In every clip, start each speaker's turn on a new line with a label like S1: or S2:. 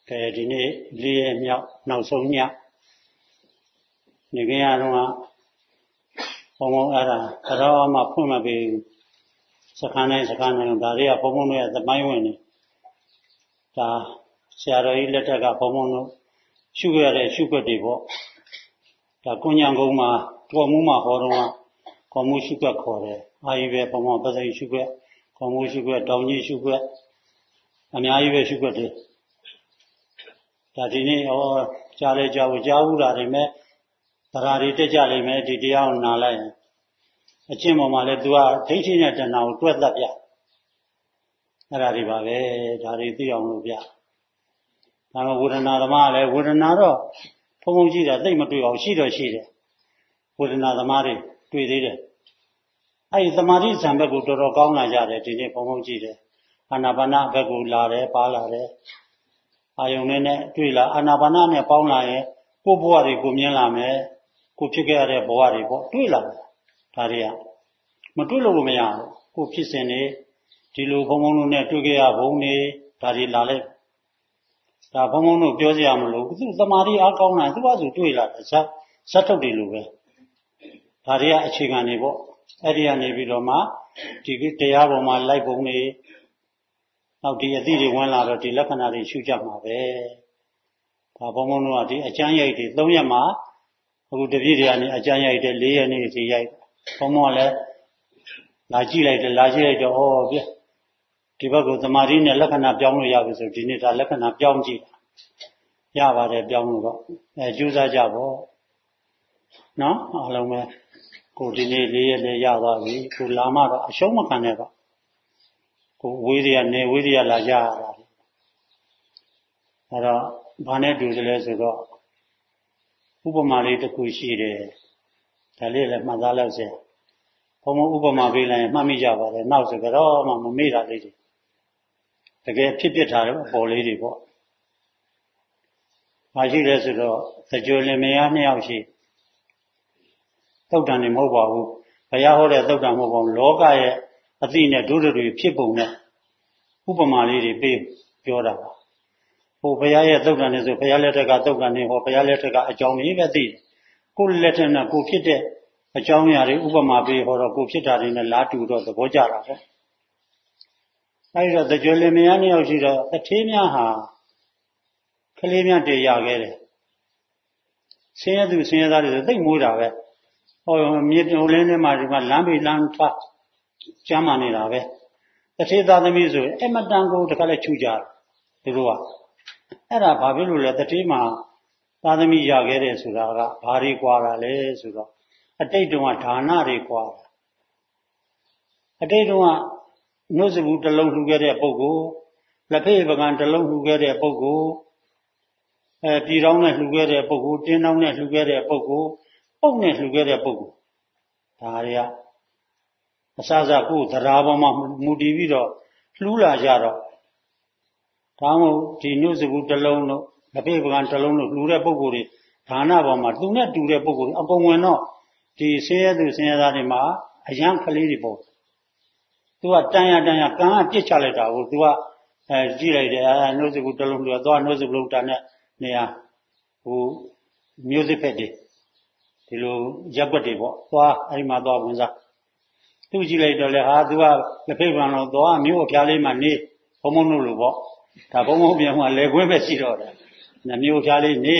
S1: ဒီနေ့4ရက်မြောက်နောက်ဆုံးညနေကြရတော့ဘုံဘုံအဲ့ဒါတော့မှဖွင့်မပေးစခန်းတိုင်းဒါတွေကဘုံဘုံတို့ရဲ့သမိုင်းဝင်နေဒါဆရာတော်ကြီးလက်ထက်ကဘုံဘုံတို့ရှုခဲ့ရတဲ့ရှုွက်တွေပေါ့ဒါကုညံကုန်းမှာတော်မှုမှာဟောတော့ကောမှုရှုွက်ခေါ်တယ်အာကြီးပဲဘုံဘုံပစိရှုွက်ကောမှုရှုွက်တောင်ကြီးရှုွက်အများကြီးပဲရှုွက်တယ်ဒါဒီနေ့ကြားလဲကြားဘူးတာတွေမဲ့တရားတွေတက်ကြလိမ့်မယ်ဒီတရားကိုနားလိုက်ရင်အကျင့်ပေါ်မှာလဲ तू ကဒိဋ္ဌိနဲ့တဏှာကိုတွက်တတ်ပြအဲ့ဒါတွေပါပဲဒါတွေသိအောင်လို့ပြဒါမှဝေဒနာသမားလည်းဝေဒနာတော့ဖုံဖုံကြည့်တာသိမတွေ့အောင်ရှိတော့ရှိတယ်ဝေဒနာသမားတွေတွေ့သေးတယ်အဲ့ဒီသမာဓိဇံဘက်ကိုတော်တော်ကောင်းလာကြတယ်ဒီနေ့ဖုံဖုံကြည့်တယ်အာနာပါနဘက်ကိုလာတယ်ပါလာတယ်အာယုန်နဲ့တွေ့လာအာနာပါနနဲ့ပေါင်းလာရင်ကိုယ်ဘဝတွေကိုမြင်လာမယ်ကိုဖြစ်ခဲ့ရတဲ့ဘဝတွေပေါ့တွေ့လာတယ်ဒါတွေကမတွေ့လို့မရဘူးကိုဖြစ်စဉ်နေဒီလိုဘုံဘုံတို့နဲ့တွေ့ခဲ့ရဘုံနေဒါတွေလာလိုက်ဒါဘုံဘုံတို့ပြောစရာမလိုဘူးသူသမာဓိအားကောင်းတာသူကဆိုတွေ့လာတယ်ဇတ်ထုတ်တယ်လို့ပဲဒါတွေကအခြေခံနေပေါ့အဲ့ဒီကနေပြီးတော့မှဒီတရားပေါ်မှာလိုက်ပုံနေနောက်ဒီအသည့်တွေဝင်လာတော့ဒီလက္ခဏာတွေရှုကြမှာပဲဒါဘုံဘုံတို့ကဒီအကျမ်းရိုက်တွေ3ရက်မှာအခုတပြည့်တည်းကနေအကျမ်းရိုက်တယ်4ရက်နေ့ဒီရိုက်ဘုံဘုံကလည်းလာကြည့်လိုက်တယ်လာကြည့်လိုက်တော့ပြဒီဘက်ကိုသမာဓိနဲ့လက္ခဏာပြောင်းလို့ရပြီဆိုဒီနေ့ဒါလက္ခဏာပြောင်းကြည့်ရပါတယ်ပြောင်းလို့တော့ကြိုးစားကြပေါ့နော်အားလုံးပဲကိုဒီနေ့4ရက်လေးရသွားပြီကိုလာမှတော့အရှုံးမခံနဲ့တော့ကိုဝေးရနေဝေးရလာကြရတာအဲ့တော့ဘာနဲ့တူတယ်လဲဆိုတော့ဥပမာလေးတစ်ခုရှိတယ်ဒါလေးလည်းမှတ်သားလောက်စေဘုံဘုံဥပမာပေးလိုက်ရင်မှတ်မိကြပါတယ်နောက်ဆိုတော့မှမမေ့တာလေးတွေတကယ်ဖြစ်ပြထားတဲ့အပေါ်လေးတွေပေါ့မရှိလဲဆိုတော့သကြွလင်မယား2ယောက်ရှိသုတ်တန်နေမဟုတ်ပါဘူးဘုရားဟောတဲ့သုတ်တန်မဟုတ်ပါဘူးလောကရဲ့အသိနဲ့ဒုဒ္ဓတွေဖြစ်ပုံနဲ့ဥပမာလေးတွေပေးပြောတာပါဟိုဘုရားရဲ့သုတ်တန်နေဆိုဘုရားလက်ထက်ကသုတ်တန်နေဟောဘုရားလက်ထက်ကအကြောင်းလေးပဲသိကိုယ်လက်ထက်နဲ့ကိုဖြစ်တဲ့အကြောင်းအရာတွေဥပမာပေးဟောတော့ကိုဖြစ်တာတွေနဲ့လားတူတော့သဘောကျတာပေါ့အဲဒီတော့သကြွလင်မယား2ယောက်ရှိတော့တထေးများဟာကလေးများတည်ရခဲ့တယ်ဆင်းရဲသူဆင်းရဲသားတွေဆိုသိမွေးတာပဲဟောမြေတုံလင်းထဲမှာဒီမှာလမ်းပေးလမ်းထားကျမ်းမာနေတာပဲတထေးသားသမီးဆိုအမတန်ကိုတခါလဲချူကြတယ်သူတို့ကအဲ့ဒါဘာဖြစ်လို့လဲတထေးမှာသားသမီးရခဲ့တယ်ဆိုတာကဘာတွေကွာတာလဲဆိုတော့အတိတ်တုန်းကဒါနတွေကွာအတိတ်တုန်းကနှုတ်စဘူးတစ်လုံးလှူခဲ့တဲ့ပုဂ္ဂိုလ်လက်ဖေးပကံတစ်လုံးလှူခဲ့တဲ့ပုဂ္ဂိုလ်ပြည်တော်နဲ့လှူခဲ့တဲ့ပုဂ္ဂိုလ်တင်းတော်နဲ့လှူခဲ့တဲ့ပုဂ္ဂိုလ်ပုတ်နဲ့လှူခဲ့တဲ့ပုဂ္ဂိုလ်ဒါတွေကအစစကိုယ်တရားပေါ်မှာမူတည်ပြီးတော့လှူလာကြတော့ဒါမှမဟုတ်ဒီနှုတ်စဘူးတစ်လုံးတို့လက်ဖေးပကံတစ်လုံးတို့လှူတဲ့ပုဂ္ဂိုလ်တွေဒါနပေါ်မှာသူနဲ့တူတဲ့ပုဂ္ဂိုလ်အကုန်ဝင်တော့ဒီဆင်းရဲသူဆင်းရဲသားတွေမှာအယံကလေးတွေပေါ့သူကတန်ရကန်းကပြစ်ချလိုက်တာကိုသူကကြည့်လိုက်တယ်နှုတ်စကူတစ်လုံးလှူတော့နှုတ်စကူလုံးတာနဲ့နေရာဟိုမျိုးစစ်ဖက်တွေဒီလိုရက်ွက်တွေပေါ့သွားအဲ့ဒီမှာသွားဝင်စားသူကြည့်လိုက်တော့လေဟာသူကလက်ဖိတ်ပံတော့သွားမျိုးအဖျားလေးမှနေဘုံဘုံတို့လိုပေါ့ဒါဘုံဘုံပြန်မှလက်ခွဲပဲရှိတော့တယ်မျိုးအဖျားလေးနေ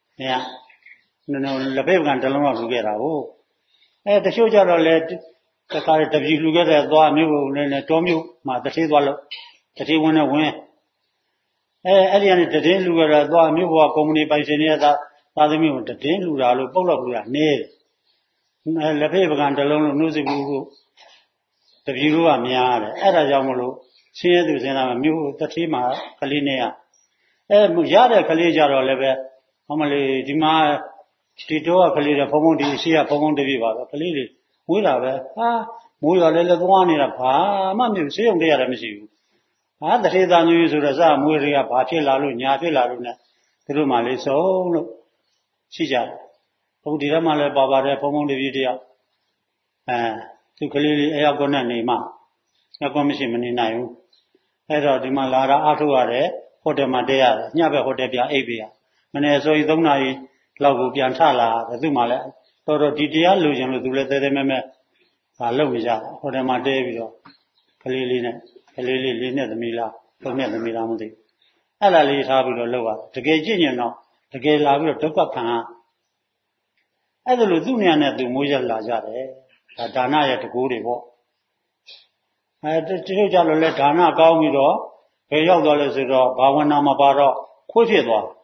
S1: လက်ဖိတ်ပံတစ်လုံးတော့လှူခဲ့တာဟုတ်တချို့ကြတော့လေတခါတပြည်လှူခဲ့တဲ့သွားမျိုးနဲ့တောမျိုးမှာတထေးသွားလို့တထေးဝင်နဲ့ဝင်အဲ့ဒီကနေတည်င်းလှူကြတော့သွားမျိုးဘဝကုမ္ပဏီပိုင်ရှင်တွေကသာသမီကိုတည်င်းလှူတာလို့ပုတ်လောက်လှူတာနေလက်ဖေးပကံတစ်လုံးလို့နှုတ်စဘူးကိုတပြည်ကများတယ်အဲ့ဒါကြောင့်မလို့ဆင်းရဲသူဆင်းရဲမျိုးတထေးမှာကလေးနဲ့ရတဲ့ကလေးကြတော့လည်းပဲဟောမလေးဒီမှာဒီတော့ကလေးတွေဖုံဖုံဒီရှိရဖုံဖုံတပြည့်ပါပဲကလေးတွေမွေးတာပဲဟာမိုးရလဲသွားနေတာဘာမှမရှိစေုံတရတယ်မရှိဘူးဟာတထေးသားမျိုးဆိုတော့စမွေးတွေကဘာဖြစ်လာလို့ညာဖြစ်လာလို့ ਨੇ သူတို့မှလေးစုံလို့ရှိကြတယ်ဘုဒီထဲမှာလည်းပါပါတယ်ဖုံဖုံတပြည့်တယောက်သူကလေးလေးအယောက်ကောနဲ့နေမှအကောမရှိမနေနိုင်ဘူးအဲ့တော့ဒီမှာလာတာအားထုတ်ရတယ်ဟိုတယ်မှာတဲရတယ်ညဘက်ဟိုတယ်ပြန်အိပ်ပြရမနေ့ဆိုရင်3 နာရီလောက်ကိုပြန်ထလာတယ်သူ့မှာလည်းတော်တော်ဒီတရားလိုချင်လို့သူလည်းတဲတဲမဲမဲလုပ်နေကြဟိုတယ်မှာတဲပြီးတော့ကလေးလေးနဲ့ကလေးလေး4 နှစ်သမီးလား3 နှစ်သမီးလားမသိအဲ့လာလေးထားပြီးတော့လောက်ရတကယ်ကြည့်ရင်တော့တကယ်လာပြီးတော့ဒုက္ခခံရအဲ့ဒါလို့သူ့နေရာနဲ့သူမိုးရက်လာကြတယ်ဒါနရဲ့တကူတွေပေါ့တချို့ကြလို့လဲဒါနကောင်းပြီးတော့ဘယ်ရောက်သွားလဲဆိုတော့ဘာဝနာမှာပါတော့ခွေးဖြစ်သွား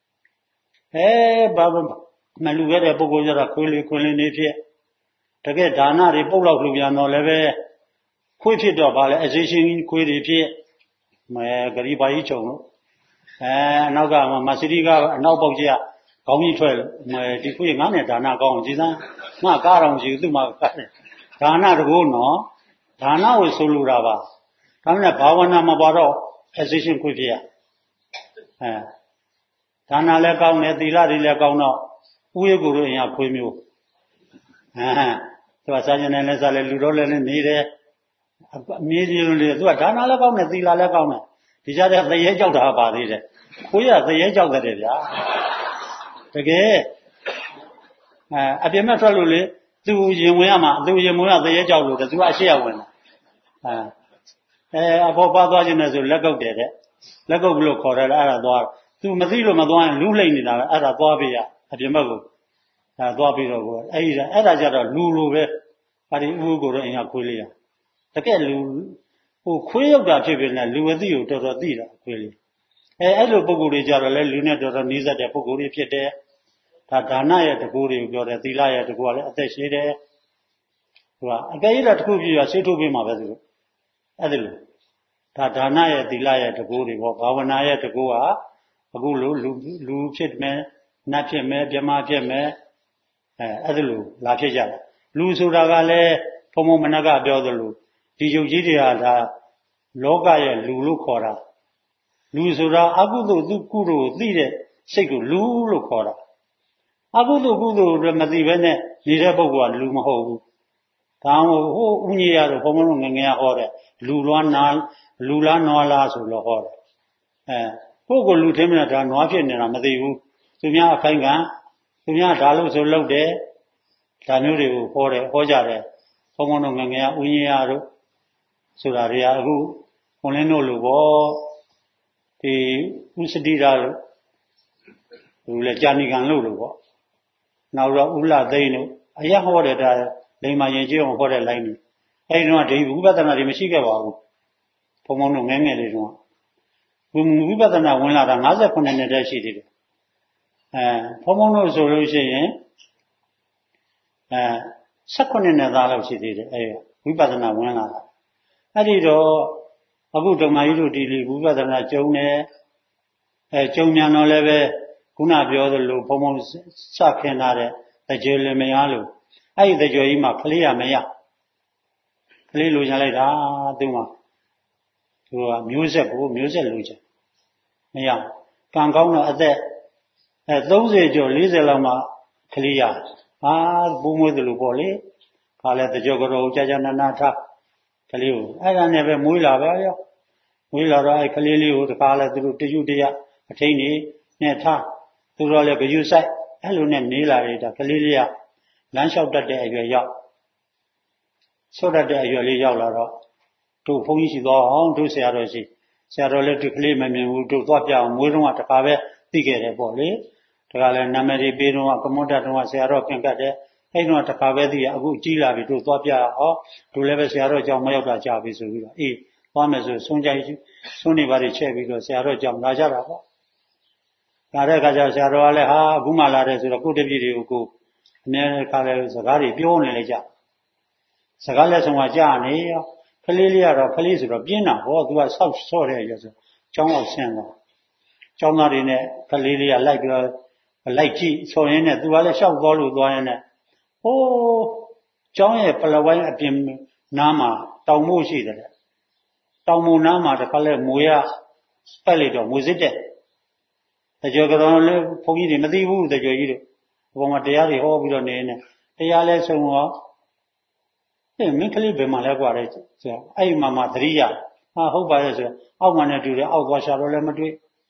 S1: ဘာမလူခဲ့တဲ့ပုဂ္ဂိုလ်ကြတော့ခွေးလေးနေဖြစ်တကယ်ဒါနတွေပုတ်လောက်လူပြန်တော့လည်းပဲခွေးဖြစ်တော့ဗာလဲအစီရှင်ခွေးတွေဖြစ်ဂရီပါကြီးချုံလို့အနောက်ကမစရိကအနောက်ပေါက်ကြီးကကောင်းကြီးထွက်လို့ဒီခွေးငါနဲ့ဒါနကောင်းကြည်စမ်းငါကားတော်ရှိသူ့မှာဒါနတကူနော်ဒါနကိုဆိုလိုတာပါဒါနဲ့ဘာဝနာမှာပါတော့အစီရှင်ခွေးဖြစ်ရဒါနလည်းကောင်းတယ်သီလတွေလည်းကောင်းတော့ဥယျာဉ်ကိုအရင်ခွေးမျိုးသူကစာကျင်တယ်လည်းစားလဲလူတော်လည်းနေတယ်အမြဲတမ်းလို့သူကဒါနလည်းကောင်းတယ်သီလလည်းကောင်းတယ်ဒီကြတဲ့သရဲကြောက်တာပါသေးတယ်ခွေးကသရဲကြောက်တယ်ဗျာတကယ်အပြင်းမဲ့ထွက်လို့လေသူရင်ဝင်ရမှာသူရင်ဝင်ရသရဲကြောက်လို့သူကအရှိရဝင်တာအဖေါ်ပါသွားခြင်းနဲ့ဆိုလက်ကုပ်တယ်တဲ့လက်ကုပ်လို့ခေါ်တယ်အဲ့ဒါသွားသူမသိလို့မသွားရင်လူးလိမ့်နေတာပဲအဲ့ဒါသွားပြရအပြင်းမဲ့ကိုသွားပြီးတော့အဲ့ဒါကြတော့လူလိုပဲဟာဒီဥကိုတော့အင်ကခွေးလေးရတကယ်လူခွေးရောက်တာဖြစ်ဖြစ်နဲ့လူအသိကိုတော်တော်သိတာခွေးလေးအဲ့လိုပုံကိုယ်တွေကြတော့လဲလူနဲ့တော်တော်နီးစပ်တဲ့ပုံကိုယ်တွေဖြစ်တယ်ဒါနရဲ့တကူတွေကိုပြောတယ်သီလရဲ့တကူကလည်းအသက်ရှည်တယ်သူကအကယ်၍တခုပြရဆေးထုတ်ပေးမှာပဲသူအဲ့ဒါလို့ဒါနရဲ့သီလရဲ့တကူတွေပေါ့ဘာဝနာရဲ့တကူကအခုလိုလူဖြစ်မယ်နတ်ဖြစ်မယ်မြမဖြစ်မယ်အဲ့ဒါလို့လာဖြစ်ကြတယ်လူဆိုတာကလည်းဘုံဘုံမနကပြောသလိုဒီယုတ်ကြီးတွေကဒါလောကရဲ့လူလို့ခေါ်တာလူဆိုတာအကုသိုလ်သူကုသိုလ်ကိုသိတဲ့စိတ်ကိုလူလို့ခေါ်တာအကုသိုလ်ကုသိုလ်တွေမသိဘဲနဲ့နေတဲ့ပုဂ္ဂိုလ်ကလူမဟုတ်ဘူးဒါဟိုဥညေရတော့ဘုံဘုံတို့ငငယ်ဟောတဲ့လူလားနွားလားဆိုတော့ဟောတယ်ပုဂ္ဂိုလ်လူထင်းမနဲ့ဒါနွားဖြစ်နေတာမသိဘူးသူများအခိုင်ခံသူများဒါလို့ဆိုလုပ်တယ်ဒါမျိုးတွေကိုဟောကြတယ်ဘုံဘုံတို့ငငယ်ဥညေရတို့ဆိုတာတွေကအခုခွန်လင်းတို့လိုပေါ့ဒီဥစတိရာတို့သူလည်းကြာဏိကံလို့ပေါ့နောက်တော့ဥလသိန်းတို့အရဟောတဲ့ဒါလိမ္မာရင်ကျအောင်ဟောတဲ့ line တွေအဲဒီတော့ဒီဝိပဿနာတွေမရှိခဲ့ပါဘူးဘုံဘုံတို့ငယ်ငယ်လေးတုန်းကဝိပဿနာဝင်လာတာ58နှစ်တည်းရှိသေးတယ်ဘုံဘုံတို့ဆိုလို့ရှိရင်18နှစ်သားလောက်ရှိသေးတယ်ဝိပဿနာဝင်လာတာအဲ့ဒီတော့အခုဓမ္မကြီးတို့ဒီဝိပဿနာကျုံတယ်ကျုံမြန်တော့လည်းပဲခုနပြောသလိုဘုံဘုံစခင်လာတဲ့တကြွလည်းမရလို့အဲ့ဒီတကြွကြီးမှာကလေးရမရကလေးလိုချလိုက်တာသူကမျိုးဆက်လိုချင်မရကံကောင်းတော့အသက်30ကျော်40လောက်မှကလေးရဘုံမွေးသလိုပေါ့လေခါလဲတကြွကြောကြာနာနာထားကလေးကိုအဲ့ဒါနဲ့ပဲမွေးလာပဲရောမွေးလာတော့အဲ့ကလေးလေးကိုတခါလဲသူတို့တရွတရအထိန်နေနဲ့ထားသူတို့လည်းကြွဆိုင်အဲ့လိုနဲ့နေလာတယ်ဒါကလေးလေးကလမ်းလျှောက်တတ်တဲ့အရွယ်ရောက်ဆော့တတ်တဲ့အရွယ်လေးရောက်လာတော့တို့ဘုန်းကြီးရှိသွားအောင်တို့ဆရာတော်ရှိဆရာတော်လည်းဒီကလေးမမြင်ဘူးတို့သွားပြအောင်မွေးတော့တခါပဲသိခဲ့တယ်ပေါ့လေတခါလဲနာမည်တွေပေးတော့ကမွန်တက်တော့ဆရာတော်ပြင်ကတ်တယ်အဲ့တော့တခါပဲသိရအခုကြီးလာပြီတို့သွားပြအောင်တို့လည်းပဲဆရာတော်ကြောင့်မရောက်တာကြာပြီဆိုပြီးတော့သွားမယ်ဆိုဆုံးကြိုက်ဆုံးနေပါလေချက်ပြီးတော့ဆရာတော်ကြောင့်လာကြတာပေါ့လာတဲ့အခါကျဆရာတော်ကလည်းအခုမှလာတယ်ဆိုတော့ကိုယ့်တပည့်တွေကိုအများခါလဲစကားတွေပြောနေလေကြစကားလက်ဆောင်ကကြားနေရောကလေးလေးကတော့ကလေးဆိုတော့ပြင်းတာဟောသူကဆောက်ဆော့တဲ့ရဆိုကျောင်းအောင်ဆင်းသွားကျောင်းသားတွေနဲ့ကလေးလေးကလိုက်ပြီးတော့လိုက်ကြည့်ဆော်ရင်းနဲ့သူကလည်းရှောက်သွားလို့သွားရင်းနဲ့ကျောင်းရဲ့ပလဝိုင်းအပြင်နားမှာတောင်မို့ရှိတယ်တောင်မို့နားမှာတခါလဲမွေရပတ်လိုက်တော့မွေစစ်တဲ့တကြွကတော့လည်းဘုန်းကြီးတွေမသိဘူးတကြွကြီးတို့ဘုံမှာတရားတွေဟောပြီးတော့နေနေတရားလဲဆုံးတော့မင်းကလေးဘယ်မှာလဲกว่าလဲဆိုအဲ့မှာသတိရဟုတ်ပါရဲ့ဆိုအောက်မှာနဲ့တူတယ်အောက်သွားရှာတော့လည်းမတွေ့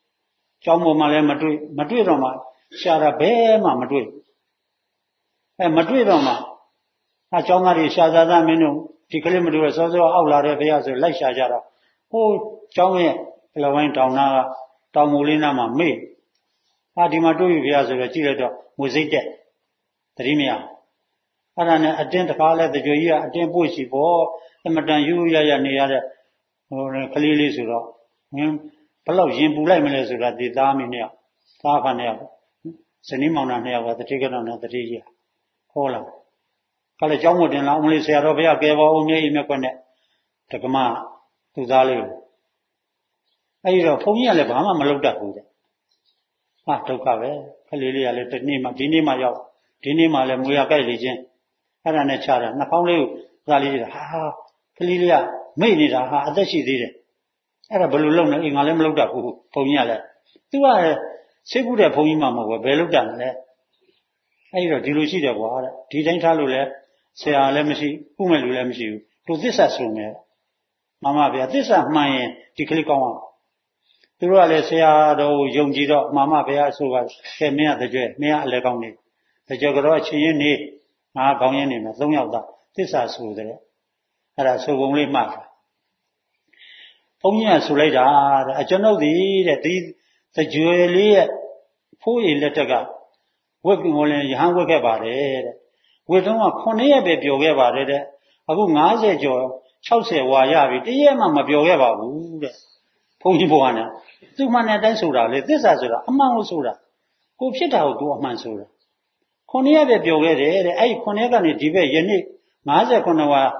S1: ကျောင်းပေါ်မှာလည်းမတွေ့တော့မှရှာတာဘယ်မှမတွေ့မတွေ့တော့မှကျောင်းသားတွေရှာစားသားမင်းတို့ဒီကလေးမတွေ့စောစောအောက်လာတဲ့ဘုရားဆိုလိုက်ရှာကြတော့ဟိုကျောင်းရဲ့လဝိုင်းတောင်နာကတောင်မူလေးနားမှာမေ့ဒီမှာတွေ့ပြီဘုရားဆိုတော့ကြည့်လိုက်တော့ငွေစိတ်တက်သတိမရအဲ့ဒါနဲ့အတင်းတခါလဲတကြွကြီးကအတင်းပွေ့ရှိပေါ့အမတန်ယူရရနေရတဲ့ကလေးလေးဆိုတော့ဘယ်လောက်ရင်ပူလိုက်မလဲဆိုတာဒီသားမိနှစ်ယောက်သားဖာနှစ်ယောက်ဇနီးမောင်နှံနှစ်ယောက်ကတတိကတော်နဲ့တတိကြီးခေါ်လာကလည်းကျောင်းမတင်လာအမလေးဆရာတော်ဘုရားကယ်ပေါ်ဦးမြေကြီးမြတ်ခွနဲ့တက္ကမသူသားလေးကိုအဲ့ဒီတော့ဘုန်းကြီးကလည်းဘာမှမလုပ်တတ်ဘူးတဲ့ဒုက္ခပဲကလေးလေးကလည်းဒီနေ့မှရောက်ဒီနေ့မှလည်းမွေရကြိုက်လေချင်းအဲ့ဒါနဲ့ချတာနှာခေါင်းလေးကိုသားလေးကကလေးလေးကမိတ်နေတာအသက်ရှိသေးတယ်အဲ့ဒါဘယ်လိုလုပ်လဲငါလည်းမလုပ်တတ်ဘူးဘုန်းကြီးကလည်းသူကစိတ်ကူးတဲ့ဘုန်းကြီးမှမဟုတ်ဘူးဘယ်လုပ်တတ်လဲအဲ့ဒီတော့ဒီလိုရှိတယ်ကွာတဲ့ဒီတိုင်းထားလို့လဲဆရာလည်းမရှိခုမဲ့လူလည်းမရှိဘူးသူသစ္စာဆိုနေမမဗျာသစ္စာမှန်ရင်ဒီကလေးကောင်းအောင်သူတို့ကလည်းဆရာတော်ကိုယုံကြည်တော့မမဗျာဆိုပါခဲမင်းကတကြွမင်းကအလဲကောင်းနေတကြွကတော့အချင်းရင်းနေငါကောင်းရင်းနေမှာ၃ယောက်သားသစ္စာဆိုတဲ့အဲ့ဒါဆိုပုံလေးမှတ်တာဘုန်းကြီးကဆိုလိုက်တာတဲ့အကျွန်ုပ်ဒီတဲ့ဒီတကြွလေးရဲ့ဖိုးရည်လက်ထက်ကဝက်ကိုလည်းရဟန်းဝက်ခဲ့ပါတယ်တဲ့ဝက်တုံးက9ရက်ပဲပျော်ခဲ့ပါတယ်တဲ့အခု50ကျော်60ဝါရပြီတရက်မှမပျော်ခဲ့ပါဘူးတဲ့ဘုန်းကြီးဘုရားနဲ့သူမှန်တဲ့အတိုင်းဆိုတာလေသစ္စာဆိုတာအမှန်ကိုဆိုတာကိုဖြစ်တာကိုသူအမှန်ဆိုတာ9ရက်ပဲပျော်ခဲ့တယ်တဲ့အဲ့ဒီ9ရက်ကနေဒီဘက်ယနေ့59ဝါ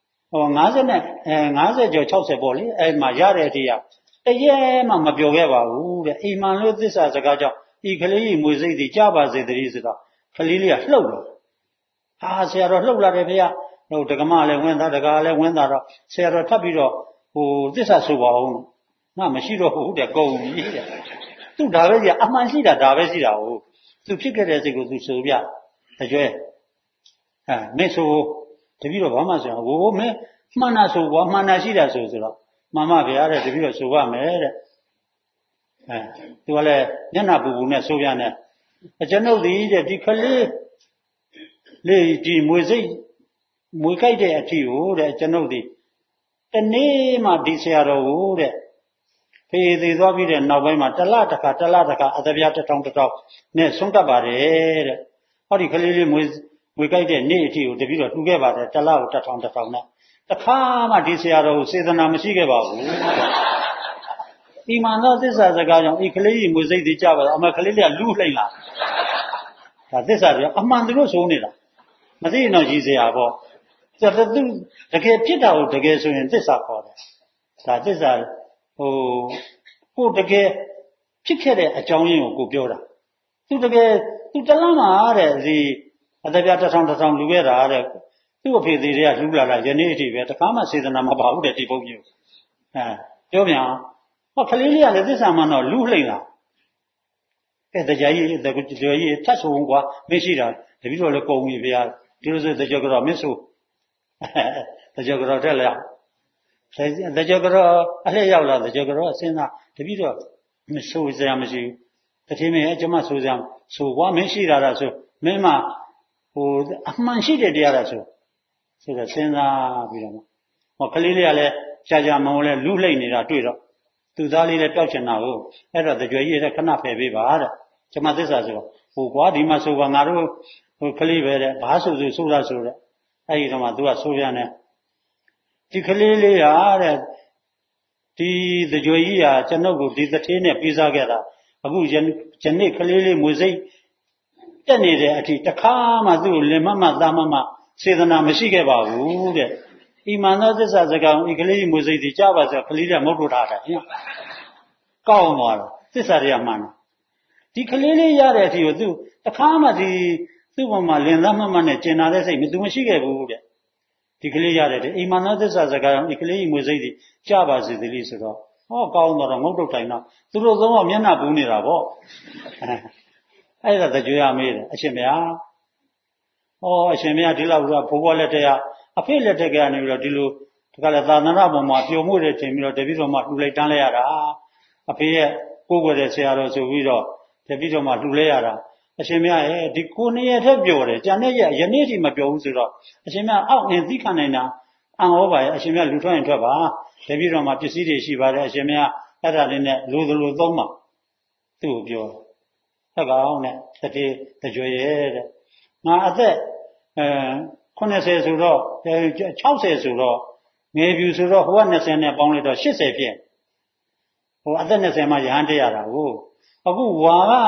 S1: 50နဲ့50ကျော်60ပေါ့လေအဲ့မှာရတဲ့အထိကတရက်မှမပျော်ခဲ့ပါဘူးတဲ့အိမ်မှန်လို့သစ္စာစကားကြောင့်ဤကလေးကြီးမွေစိတ်ဒီကြပါစေတည်းဆိုတော့ကလေးလေးကလှုပ်တော့ဆရာတော်လှုပ်လာတယ်ဖေရဟိုဒကမလည်းဝင်းသားဒကာလည်းဝင်းသားတော့ဆရာတော်ထပ်ပြီးတော့ဟိုသစ္စာဆိုပါအောင်ငါမရှိတော့ဘူးတဲ့ကုန်ပြီတဲ့သူဒါပဲကြီးအမှန်ရှိတာဒါပဲရှိတာဟုတ်သူဖြစ်ခဲ့တဲ့စိတ်ကိုသူဆိုပြအကျွဲမင်းဆိုတပည့်တော့ဘာမှဆိုဟိုမင်းမှန်တာဆိုကွာမှန်တာရှိတာဆိုတော့မမဗျာတဲ့တပည့်တော့ဆိုပါမယ်တဲ့သူကလည်းမျက်နှာပူပူနဲ့ဆိုပြနဲ့အကျွန်ုပ်ဒီတဲ့ဒီကလေးလေးဒီမွေစိတ်မွေကြိုက်တဲ့အထီကိုတဲ့ကျွန်ုပ်ဒီတနေ့မှဒီဆရာတော်ကိုတဲ့ဖေးသေးသွားပြီးတဲ့နောက်ပိုင်းမှာတလတစ်ခါအသပြား1000နဲ့ဆုံးတတ်ပါတယ်တဲ့ဟောဒီကလေးလေးမွေကြိုက်တဲ့နေ့အထီကိုတပည့်တော်လှူခဲ့ပါတယ်တလကို1000နဲ့တခါမှဒီဆရာတော်ကိုစေတနာမရှိခဲ့ပါဘူးဒီမှန်သောသစ္စာစကားကြောင့်ဤကလေးကြီးမွေစိတ်သေးကြပါတော့အမကလေးလေးကလူးလှိမ့်လာဒါသစ္စာပြောအမှန်သူတို့ဆိုနေတာမသိရင်တော့ကြီးစရာပေါ့သူတကယ်ဖြစ်တာကိုတကယ်ဆိုရင်သစ္စာခေါ်တယ်ဒါသစ္စာကိုတကယ်ဖြစ်ခဲ့တဲ့အကြောင်းရင်းကိုပြောတာသူတကယ်သူတလန်းမှာတဲ့ဒီအသက်ပြ1000လူခဲ့တာတဲ့သူ့အဖေသေးတွေကလူလာလာယနေ့အထိပဲတခါမှစေတနာမပါဘူးတဲ့ဒီဘုန်းကြီးပြောပြန်ဟောကလေးလေးကလည်းသစ္စာမှန်တော့လူလှိမ့်လာတရားကြီးတကြီးထတ်ဆိုကွာမရှိတာတပည့်တော်လည်းကုန်ပြီဗျာဒီလိုဆိုတကြကတော့မင်းဆိုတကြကတော့တက်လာတကြကတော့အလှည့်ရောက်လာတကြကတော့အစင်းသားတပည့်တော်မဆိုစရာမရှိဘူးတတိမင်းအကျမဆိုစရာဆိုကွာမင်းရှိတာလားဆိုမင်းမဟိုအမှန်ရှိတဲ့တရားလားဆိုတော့စဉ်းစားပြီးတော့ဟောကလေးလေးကလည်းကြာမုံလဲလူလှိမ့်နေတာတွေ့တော့သူသားလေးလည်းပျောက်ချင်တာကိုအဲ့တော့တကြွကြီးလည်းခဏဖယ်ပေးပါတဲ့ကျမသစ္စာဆိုတော့ဟိုကွာဒီမှာဆိုပါငါတို့ဟိုကလေးပဲတဲ့ဘာဆိုဆိုတာဆိုတဲ့အဲ့ဒီတော့မှ तू ကဆိုပြန်တယ်ဒီကလေးလေးဟာတဲ့ဒီတကြွကြီးဟာကျွန်ုပ်ကိုဒီတထေးနဲ့ပေးစားခဲ့တာအခုယနေ့ကလေးလေးမွေစိတ်တက်နေတဲ့အထိတခါမှသူ့ကိုလင်မမသားမစေတနာမရှိခဲ့ပါဘူးတဲ့ဤမှန်သောသစ္စာစကားဤကလေးကြီးမွေစိတ်ဒီကြပါစေကလေးကမဟုတ်လို့ထားတာဟင်ကောင်းသွားတော့သစ္စာတွေကမှန်တယ်ဒီကလေးလေးရတဲ့အထိကိုသူတခါမှဒီသူ့ဘုံမှာလင်သားမနဲ့ကျင်နာတဲ့စိတ်သူမရှိခဲ့ဘူးတဲ့ဒီကလေးရတယ်အိမ်မနာသစ္စာစကားဒီကလေးကြီးမွေစိတ်ဒီကြပါစေသလေးဆိုတော့ဟောကောင်းတော့ငုတ်တုတ်တိုင်းတော့သူတို့သုံးကမျက်နှာပူနေတာပေါ့အဲ့ဒါတကြွရမေးတယ်အရှင်ဗျာဟောအရှင်ဗျာဒီလောက်ကဘိုးဘွားလက်ထက်ကအဖေလက်ထက်ကနေပြီးတော့ဒီလိုဒီကလည်းသာသနာ့ဘုံမှာပျော်မှုတွေထင်ပြီးတော့တပည့်တော်မှလှူလိုက်တန်းလိုက်ရတာအဖေရဲ့ကိုယ်ွယ်တဲ့ဆရာတော်ဆိုပြီးတော့တပည့်တော်မှလှူလဲရတာအရှင်မြတ်ရဲ့ဒီကိုနှစ်ရက်ထက်ပြောတယ်ကြံတဲ့ရက်ယနေ့ထိမပြောဘူးဆိုတော့အရှင်မြတ်အောက်နေသိခံနိုင်တာအံ့ဩပါရဲ့အရှင်မြတ်လူထွက်ရင်ထွက်ပါတပည့်တော်မှာပစ္စည်းတွေရှိပါတယ်အရှင်မြတ်အဲ့ဒါလေးနဲ့လိုသလိုသုံးပါသူ့ကိုပြောဆက်ကောင်နဲ့တတိတကြွရဲ့တဲ့ငါအသက်80ဆိုတော့60ဆိုတော့ငယ်ပြူဆိုတော့ဟိုက20နဲ့ပေါင်းလိုက်တော့80ဖြစ်ဟိုအသက်20မှရဟန်းတက်ရတာကိုအခုဝါက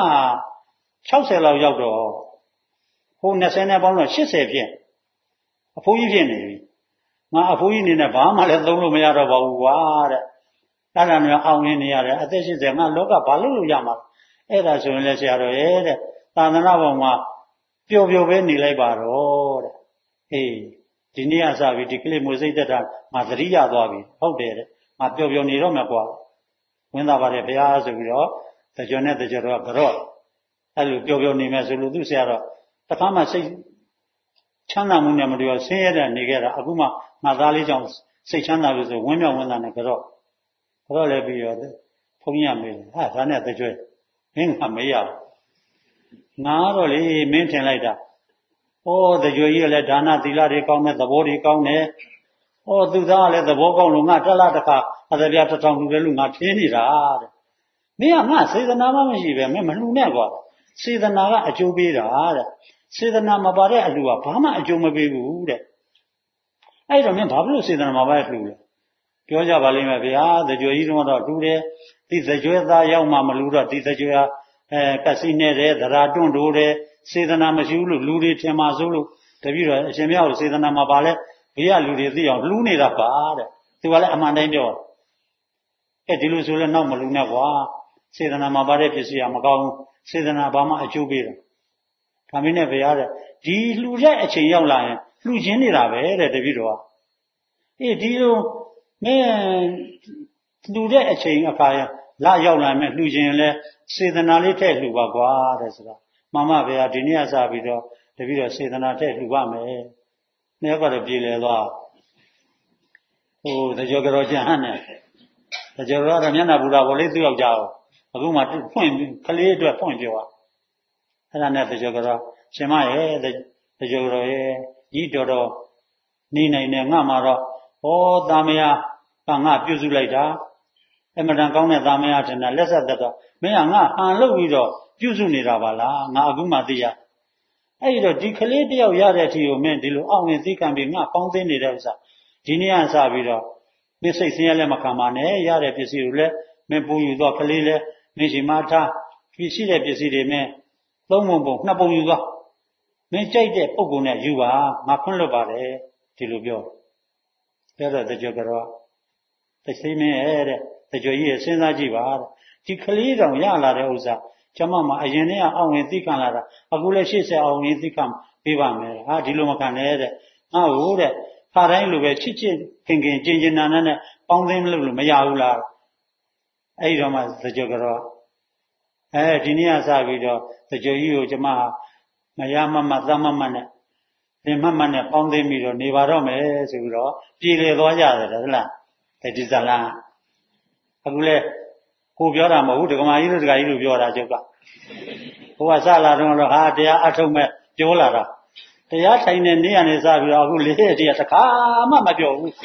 S1: 60လောက်ရောက်တော့ဟို20နဲ့ပေါင်းတော့80ဖြစ်အဖိုးကြီးဖြစ်နေပြီငါအဖိုးကြီးနေနဲ့ဘာမှလည်းသုံးလို့မရတော့ပါဘူးကွာတဲ့အဲ့ဒါမျိုးအောင်ရင်းနေရတယ်အသက်80ငါလောကဘာလို့ရမှာအဲ့ဒါဆိုရင်လည်းဆရာတော်ရဲ့တဲ့သာသနာ့ဘောင်မှာပျော်ပျော်ပဲနေလိုက်ပါတော့တဲ့အေးဒီနေ့ကစပြီးဒီကလေးမျိုးစိတ်သက်တာငါသတိရသွားပြီဟုတ်တယ်တဲ့ငါပျော်ပျော်နေတော့မယ်ကွာဝင်သာပါတယ်ဘုရားဆိုပြီးတော့တကြွနဲ့တကြွတော့ကြော့အဲ့လိုပျော်ပျော်နေမယ်ဆိုလို့သူဆရာတော်တခါမှစိတ်ချမ်းသာမှုနဲ့မတော်ဆင်းရဲတဲ့နေခဲ့တာအခုမှငါသားလေးကြောင့်စိတ်ချမ်းသာလို့ဆိုဝင်းမြောက်ဝင်းသာနဲ့ကြော့လည်းပြီးရောဘုန်းကြီးကမေးတယ်ဟာဒါနဲ့တကြွမင်းကမေးရငါတော့လေမင်းထင်လိုက်တာဩတကြွကြီးကလည်းဒါနသီလတွေကောင်းတဲ့သဘောတွေကောင်းတယ်ဩသူသားကလည်းသဘောကောင်းလို့ငါတက်လာတခါအသပြားတစ်ထောင်လူတယ်လို့ငါထင်းနေတာတဲ့မင်းကငါစေတနာမှမရှိပဲမင်းမလှူနဲ့ကွာစေတနာကအကျိုးပေးတာတဲ့စေတနာမပါတဲ့အလှူကဘာမှအကျိုးမပေးဘူးတဲ့အဲ့တော့မင်းဘာဖြစ်လို့စေတနာမပါတဲ့လှူလဲပြောကြပါလိမ့်မယ်ဗျာတကြွကြီးတော့လှူတယ်ဒီတကြွသားရောက်မှမလှူတော့ဒီတကြွကကစီနဲ့တယ်သရာတွန့်တိုးတယ်စေတနာမရှိဘူးလို့လူတွေထင်မှဆိုလို့တပည့်တော်အရှင်မြတ်ကိုစေတနာမပါလဲဘေးကလူတွေသိအောင်လှူနေတာပါတဲ့သူကလည်းအမှန်တိုင်းပြောဒီလိုဆိုလဲနောက်မလှူနဲ့ကွာစေတနာမပါတဲ့ပစ္စည်းကမကောင်းဘူးစေတနာဘာမှအကျိုးပေးတယ်ဒါမင်းနဲ့ဘုရားတဲ့ဒီလှူတဲ့အချိန်ရောက်လာရင်လှူခြင်းနေတာပဲတဲ့တပည့်တော်ကဒီလိုမင်းလှူတဲ့အချိန်အခါလာရောက်လာမယ်လှူခြင်းလဲစေတနာလေးထည့်လှူပါကွာတဲ့ဆိုတော့မမဘုရားဒီနေ့ကစပြီးတော့တပည့်တော်စေတနာထည့်လှူပါမယ်နှစ်ယောက်ကတော့ပြေလည်သွားဟိုတကြောကြောကြဟန်နဲ့တကြောကတော့မျက်နှာပူတာပေါ့လေသူ့ယောက်ျားကိုအခုမှဖွင့်ကလေးအတွက်ဖွင့်ပြောတာအဲ့ဒါနဲ့တကြောကတော့ရှင်မရဲ့တကြောကြောရဲ့ကြီးတော်နေနိုင်တယ်ငါမှတော့ဩတာမယာကငါပြုစုလိုက်တာအမတန်ကောင်းတဲ့သားမယားထင်တာလက်ဆက်သက်တော့မင်းကငါဟန်လုပ်ပြီးတော့ပြုစုနေတာပါလားငါအခုမှသိရအဲ့တော့ဒီကလေးတယောက်ရတဲ့အထိကိုမင်းဒီလိုအောင်ရင်သိခံပြီးငါပေါင်းသိနေတဲ့ဥစ္စာဒီနေ့ကစပြီးတော့မင်းစိတ်ဆင်းရဲလည်းမခံပါနဲ့ရတဲ့ပစ္စည်းကိုလည်းမင်းပူယူတော့ကလေးလည်းမင်းရှိမှထားပြီးရှိတဲ့ပစ္စည်းတွေမင်းသုံးပုံနှစ်ပုံယူသွားမင်းကြိုက်တဲ့ပုံကုနဲ့ယူပါငါခွင့်လွတ်ပါတယ်ဒီလိုပြောတော့တကြွကတော့တသိမင်းရဲ့တဲ့တကြွကြီးရဲ့စဉ်းစားကြည့်ပါတဲ့ဒီကလေးတောင်ရလာတဲ့ဥစ္စာကျမမှာအရင်တည်းကအောင်ရင်သိခံလာတာအခုလည်း80အောင်ရင်သိခံပေးပါမယ်ဟာဒီလိုမခံနဲ့တဲ့ငါ့ကိုတဲ့ခါတိုင်းလိုပဲချစ်ချစ်ခင်ခင်ကျင်ကျင်နာနာနဲ့ပေါင်းသိမ်းလို့မရဘူးလားအဲ့ဒီတော့မှတကြွကတော့ဒီနေ့ကစပြီးတော့တကြွကြီးကိုကျမမရမမသမမနဲ့သင်မမနဲ့ပေါင်းသိမ်းပြီးတော့နေပါတော့မယ်ဆိုပြီးတော့ပြည်လေသွားကြတယ်ဟုတ်လားဒီဇလန်အခုလဲကိုပြောတာမဟုတ်ဘူးဒကမာကြီးတို့ဒကာကြီးတို့ပြောတာကျုပ်ကဟိုကစလာတော့ဟာတရားအထုတ်မဲ့ပြောလာတာတရားထိုင်တဲ့နေ့ကနေစပြီးတော့အခု၄ရက်တည်းတခါမှမပြောဘူး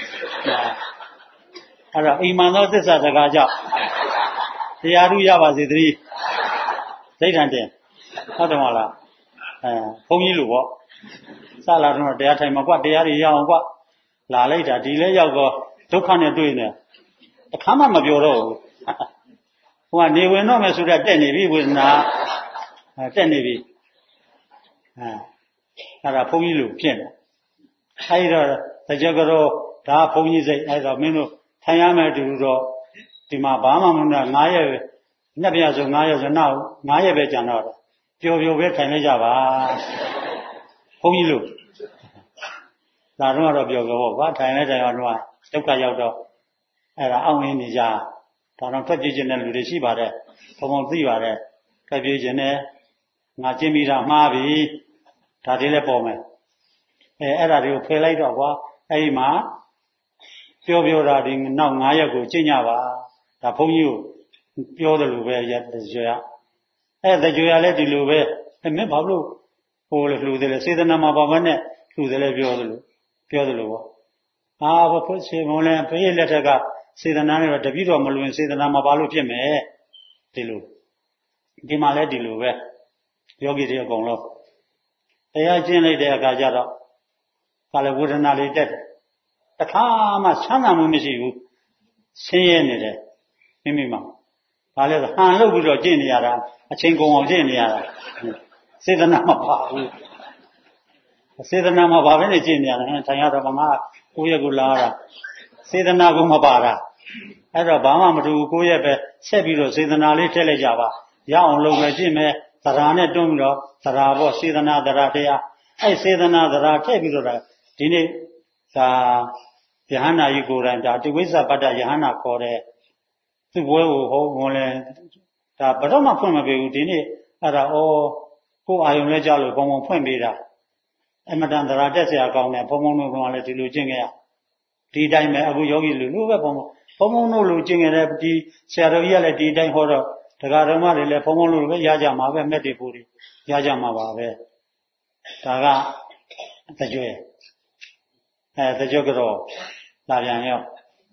S1: အဲ့တော့အိမ်မှန်သောသစ္စာစကားကြောင့်တရားဓုရပါစေတည်းဒိဋ္ဌံတင်ဟုတ်တယ်မလားဘုန်းကြီးလိုပေါ့စလာတော့တရားထိုင်မှာကွတရားတွေရအောင်ကွလာလိုက်တာဒီလဲရောက်တော့ဒုက္ခနဲ့တွေ့နေအခါမှမပြောတော့ဘူးဟိုကနေဝင်တော့မယ်ဆိုတော့တက်နေပြီဝေဒနာတက်နေပြီအဲ့ဒါဘုန်းကြီးလိုဖြစ်နေအဲ့တော့တကြကတော့ဒါဘုန်းကြီးစိတ်အဲ့တော့မင်းတို့ထိုင်ရမယ်တူတော့ဒီမှာဘာမှမလုပ်နဲ့9ရက်နှစ်ပြဆို9ရက်ဆိုနောက်9ရက်ပဲကြံတော့ပျော်ပျော်ပဲထိုင်လိုက်ကြပါဘုန်းကြီးလိုဒါတော့ပျော်ပျော်ပေါ့ကွာထိုင်လိုက်တယ်တော့ဒုက္ခရောက်တော့အဲ့ဒါအောင်ရင်းနေကြဒါတော့ထွက်ပြေးခြင်းတဲ့လူတွေရှိပါတယ်ဘုံဘုံသိပါတယ်ထွက်ပြေးခြင်းနဲ့ငါကျင်းပြီးတာမှားပြီဒါတွေလည်းပေါ်မယ်အဲ့ဒါတွေကိုဖယ်လိုက်တော့ကွာအဲ့ဒီမှာပြောတာဒီနောက်9ရက်ကိုကျင့်ကြပါဒါဘုန်းကြီးကိုပြောတယ်လို့ပဲရတဲ့ကြွရတဲ့ကြွရလဲဒီလိုပဲမင်းဘာလို့ဟိုလေလှူတယ်လဲစေတနာမှာဘာမှနဲ့လှူတယ်လဲပြောတယ်လို့ပေါ့ဘဖို့စေမလဲဖေးလက်ထက်ကစေတနာနဲ့တော့တပိတော့မလွင်စေတနာမှာဘာလို့ဖြစ်မယ်ဒီလိုဒီမှာလဲဒီလိုပဲယောဂီတွေအကုန်လုံးတရားကျင့်လိုက်တဲ့အခါကျတော့ဘာလဲဝေဒနာလေးတက်တယ်တခါမှချမ်းသာမှုမရှိဘူးဆင်းရဲနေတယ်မိမှာဘာလဲဆိုဟန်လုပ်ပြီးတော့ကျင့်နေရတာအချိန်ကုန်အောင်ကျင့်နေရတာစေတနာမပါဘူးစေတနာမပါဘဲနဲ့ကျင့်နေရတယ်ထိုင်ရတော့မှကိုယ့်ရဲ့ကိုလာတာစေတနာကိုမပါတာအဲ့တော့ဘာမှမတူကိုယ့်ရဲ့ပဲဆက်ပြီးတော့စေတနာလေးထည့်လိုက်ကြပါရအောင်လုပ်မယ်ကျင့်မယ်သရာနဲ့တွန်းပြီးတော့သရာပေါ့စေတနာသရာတရားအဲ့စေတနာသရာထည့်ပြီးတော့ဒီနေ့ဒါယဟန္တာကြီးကိုယ်တိုင်ဒါတိဝိဇ္ဇပတ္တယဟန္တာခေါ်တဲ့သူ့ဘွဲကိုဟောဝင်လဲဒါဘယ်တော့မှဖွင့်မပေးဘူးဒီနေ့အဲ့ဒါကိုအာယုံလဲကြလို့ဘုံဘုံဖွင့်ပေးတာအမတန်သရာတက်เสียကောင်းတယ်ဘုံဘုံတို့ကလည်းဒီလိုကျင့်ကြရဒီတိုင်းပဲအခုယောဂီလူပဲဘုံဘုံတို့လိုကျင့်ကြတဲ့ဒီဆရာတော်ကြီးကလည်းဒီတိုင်းဟောတော့တရားတော်မတွေလည်းဘုံဘုံလိုပဲရကြမှာပဲမဲ့တေဖို့တွေရကြမှာပါပဲဒါကတကြွတကြွကတော့လာပြန်ရော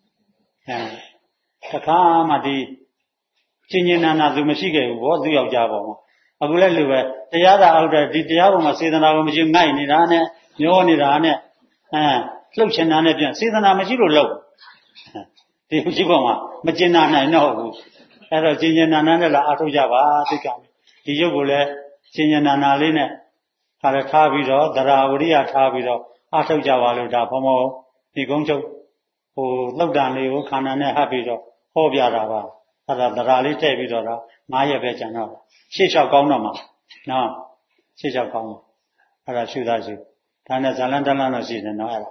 S1: တခါမှဒီချင်းချင်းနာနာသူမရှိခဲ့ဘူးဘောသူယောက်ျားပေါ်မှာအခုလည်းလူပဲတရားသာအောက်တဲ့ဒီတရားပေါ်မှာစေတနာကိုမရှိငိုက်နေတာနဲ့ညောနေတာနဲ့လှုပ်ချင်တာနဲ့ပြန်စေတနာမရှိလို့လှုပ်ဒီရှိပေါ်မှာမကျင်နာနိုင်တော့ဘူးအဲ့တော့ချင်းချင်းနာနာနဲ့လာအားထုတ်ကြပါသိကြမယ်ဒီရုပ်ကိုလည်းချင်းချင်းနာနာလေးနဲ့ခါရထားပြီးတော့သရာဝရိယထားပြီးတော့အားထုတ်ကြပါလို့ဒါဘုံဘုံဒီကုန်းချုပ်လှုပ်တန်လေးကိုခန္ဓာနဲ့ဟပ်ပြီးတော့ဟောပြတာပါအဲ့ဒါသရာလေးထည့်ပြီးတော့9ရက်ပဲကျန်တော့ရှေ့လျှောက်ကောင်းတော့မှာနော်ရှေ့လျှောက်ကောင်းအဲ့ဒါရှုသားရှုဒါနဲ့ဇာလန်တလန်တော့ရှိတယ်နော်အဲ့ဒါ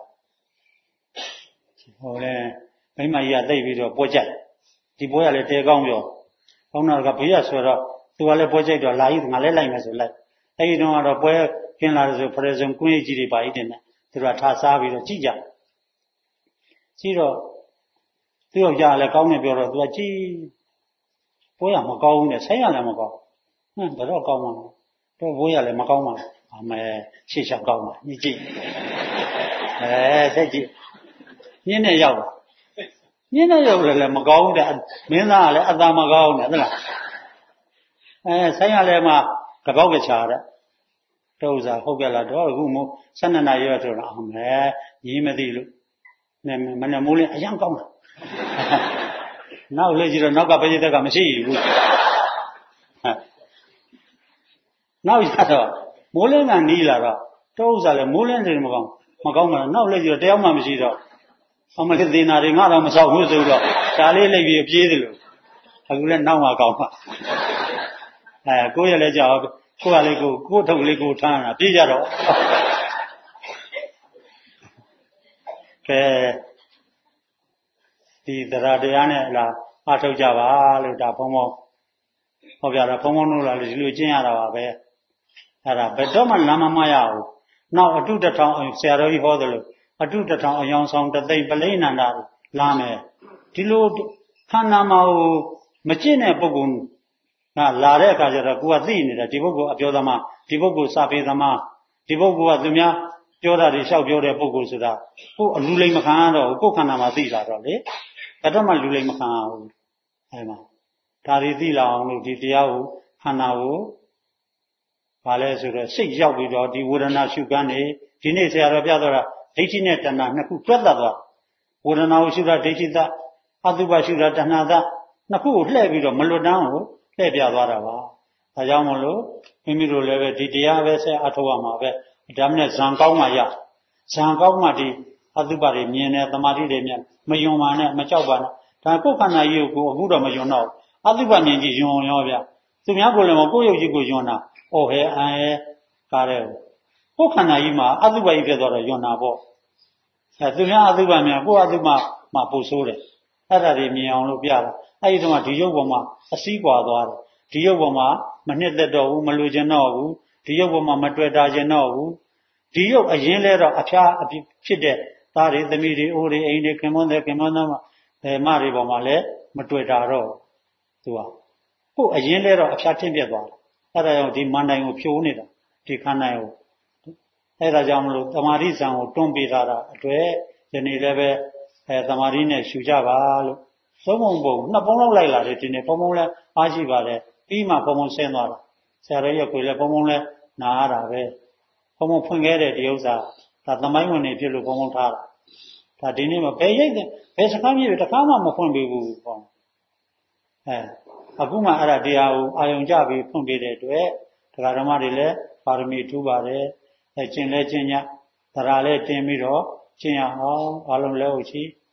S1: လေမိမကြီးကသိပြီးတော့ပွဲကြိုက်ဒီပွဲကလည်းတဲကောင်းပြောကောင်းတော့ကဘေးရဆိုတော့သူကလည်းပွဲကြိုက်တော့လာကြီးငါလည်းလိုက်မယ်ဆိုလိုက်အဲ့ဒီတော့ကတော့ပွဲကျင်းလာတယ်ဆိုဖရဲစုံကွင်းကြီးတွေပါကြီးတင်တယ်သူကထားစားပြီးတော့ကြည့်ကြကြည့်တော့သူယောက်ျားလည်းကောင်းတယ်ပြောတော့သူကကြည့်ပွဲရမကောင်းဘူးနဲ့ဆိုင်ရလည်းမကောင်းဘယ်တော့ကောင်းမှာတော့ပွဲရလည်းမကောင်းပါဘူးအမေရှေ့လျှောက်ကောင်းပါညကြည့်ဆက်ကြည့်ညင်းနဲ့ရောက်လာညင်းနဲ့ရောက်လည်းမကောင်းတဲ့မင်းသားကလည်းအသာမကောင်းနဲ့ဟုတ်လားဆိုင်ရလည်းမှကကောက်ကချာတဲ့တုံးစားဟုတ်ကဲ့လားတော့အခုမို့12နာရီရဆိုတော့အမေညီမသိလို့နဲ့မနဲ့မိုးလင်းအရင်ကောင်းတာနောက်လေကြည့်တော့နောက်ကပရိသတ်ကမရှိဘူးနောက်ရတော့မိုးလင်းကနီးလာတော့တုံးစားလည်းမိုးလင်းတယ်မကောင်းပါဘူးနောက်လေကြည့်တော့တယောက်မှမရှိတော့အမလေးသေနာတွေငါတော့မဆောက်ဘူးဆိုတော့ဒါလေးလိုက်ပြီးပြေးတယ်လို့အခုလည်းနောက်မှကောင်းပါကိုယ့်ရဲ့လည်းကြောက်ကိုယ်ကလေးကိုထုတ်လေးကိုထမ်းတာပြေးကြတော့ကဲဒီတရားတရားနဲ့လာအားထုတ်ကြပါလို့ဒါဘုံဘုံဟောပြတာဘုံဘုံတို့လာလို့ဒီလိုကျင့်ရတာပါပဲအဲ့ဒါဘယ်တော့မှလမ်းမမရဘူးနောက်အတုတထောင်ဆရာတော်ကြီးဟောတယ်လို့အတုတထောင်အယောင်ဆောင်တသိမ့်ပလိဏန္ဒာလာမယ်ဒီလိုခန္ဓာမှာမကျင့်တဲ့ပုဂ္ဂိုလ်လာတဲ့အခါကျတော့ကိုယ်ကသိနေတာဒီပုဂ္ဂိုလ်အပြောသမားဒီပုဂ္ဂိုလ်စာပေသမားဒီပုဂ္ဂိုလ်ကသူများပြောတာတွေလျှောက်ပြောတဲ့ပုဂ္ဂိုလ်ဆိုတာကိုယ်အလူလိမ်မခံရတော့ကိုယ်ခန္ဓာမှာသိလာတော့လေအဲ့တော့မှလူလိမ်မခံရဘူးအဲ့မှာဒါတွေသိလာအောင်လို့ဒီတရားကိုခန္ဓာကိုဘာလဲဆိုတော့စိတ်ရောက်ပြီးတော့ဒီဝေဒနာရှုကန်းနေဒီနေ့ဆရာတော်ပြတော့တာဒိဋ္ဌိနဲ့တဏှာနှစ်ခုတွဲတတ်သွားဝေဒနာကိုရှုတာဒိဋ္ဌိသအတုပရှုတာတဏှာသနှစ်ခုကိုလှည့်ပြီးတော့မလွတ်တမ်းကိုလှည့်ပြသွားတာပါဒါကြောင့်မလို့မိမိတို့လည်းပဲဒီတရားပဲဆက်အထောက်ရမှာပဲဒါမှနဲ့ဇံကောင်းမှရဇံကောင်းမှဒီအတုပတွေမြင်တယ်သမာဓိတွေမြင်မယွန်ပါနဲ့မကြောက်ပါနဲ့ဒါကိုယ်ခန္ဓာကြီးကိုအခုတော့မယွန်တော့အတုပမြင်ကြည့်ယွန်ရောဗျသူများကိုလည်းမကိုယ်ရုပ်ကြီးကိုယွန်တာဩဟဲအန်ရဲ့ကားတဲ့ကိုယ်ခန္ဓာကြီးမှာအတုပကြီးဖြစ်သွားတော့ယွန်တာပေါ့သူများအတုပမြင်ကိုယ်အတုပမှာပို့ဆိုးတယ်အဲ့ဒါတွေမြင်အောင်လို့ပြတာအဲ့ဒီတော့ဒီရုပ်ပေါ်မှာအစည်းကွာသွားတယ်ဒီရုပ်ပေါ်မှာမနှစ်သက်တော့ဘူးမလိုချင်တော့ဘူးဒီရုပ်ပေါ်မှာမတွေ့တာချင်တော့ဘူးဒီရုပ်အရင်လဲတော့အဖျားအဖြစ်တဲ့သားတွေသမီးတွေအိုးတွေအိမ်တွေခင်မွန်းတယ်ခင်မွန်းသားမတွေပေါ်မှာလည်းမတွေ့တာတော့သူကကိုယ်အရင်လဲတော့အဖျားထင်းပြက်သွားတယ်အဲ့ဒါကြောင့်ဒီမန်တိုင်ကိုဖြိုးနေတာဒီခန္ဓာကိုအဲ့ဒါကြောင့်မလို့တမာတိဇံကိုတွန်းပေးထားတာအတွက်ယနေ့လည်းပဲတမာတိနဲ့ရှူကြပါလို့သုံးပုံနှစ်ပုံလောက်လိုက်လာတယ်ဒီနေ့ပုံပုံလည်းအားရှိပါတယ်ပြီးမှပုံပုံဆင်းသွားတာဆရာတော်ရဲ့ကိုယ်လည်းပုံပုံလည်းနာရတာပဲပုံပုံဖွင့်ခဲ့တဲ့ဒီဥစ္စာဒါသမိုင်းဝင်နေဖြစ်လို့ပုံပုံထားတာဒါဒီနေ့မှာဘယ်ရိတ်ဘယ်စကားမျိုးတခါမှမဖွင့်ပေးဘူးပေါ့အခုမှအဲ့ဒါတရားကိုအာယုံကြပြီးဖွင့်ပေးတဲ့အတွက်တရားဓမ္မတွေလည်းပါရမီထူးပါတယ်ကျင့်လဲကျင့်ညသရာလဲတင်ပြီးတော့ကျင့်ရအောင်အားလုံးလည်းဟုတ်ချီ